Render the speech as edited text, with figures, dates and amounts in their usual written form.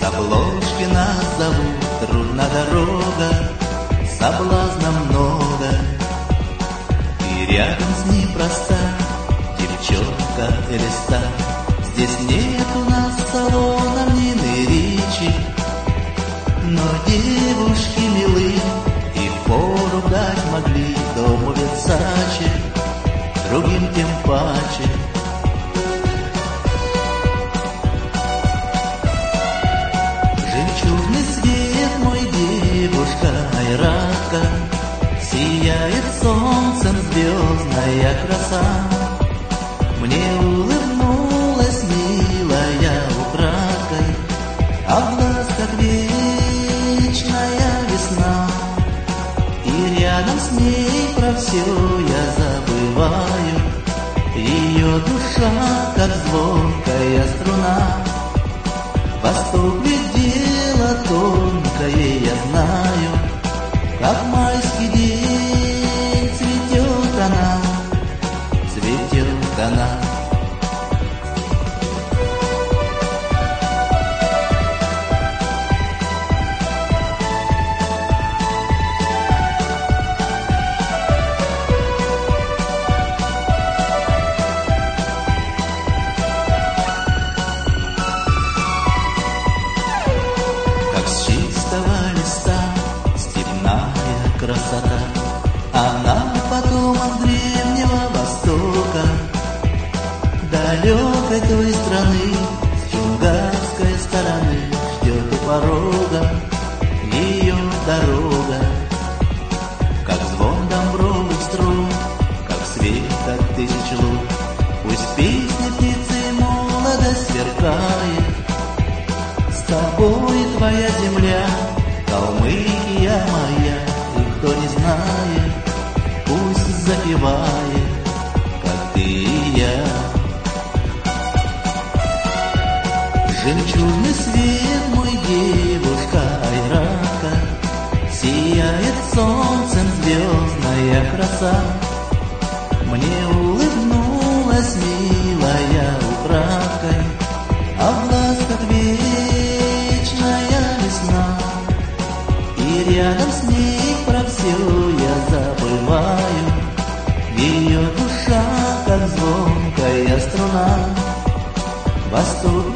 обложки нас зовут, трудна дорога, соблазна много, и рядом с ней проста девчонка или стар. Здесь нет у нас салона Нины Ричи, но девушки милы и фору дать могли дому Версаче, другим тем паче. Жемчужный свет мой, девушка Айрака, сияет солнцем звездная краса. Мне улыбнулась милая украдкой, а в глазках вечная весна. И рядом с ней про все я забываю, ее душа, как звонкая струна. Восток ведь дело тонкое, я знаю, как майский день цветет она, цветет она. Красота, она потомок древнего Востока, далекой той страны, с чунгарской стороны ждет у порога ее дорога. Как звон домбровых струн, как свет от тысяч лун, пусть песни птицы молодость сверкает. С тобой твоя земля, Калмыкия моя. Кто не знает, пусть запевает, как ты и я. Жемчужный свет мой, девушка Айрака, сияет солнцем звездная краса. Мне улыбнулась милая украдкой, а в глазках вечная весна. И рядом с ней про все я забываю, ее душа, как звонкая струна. Восток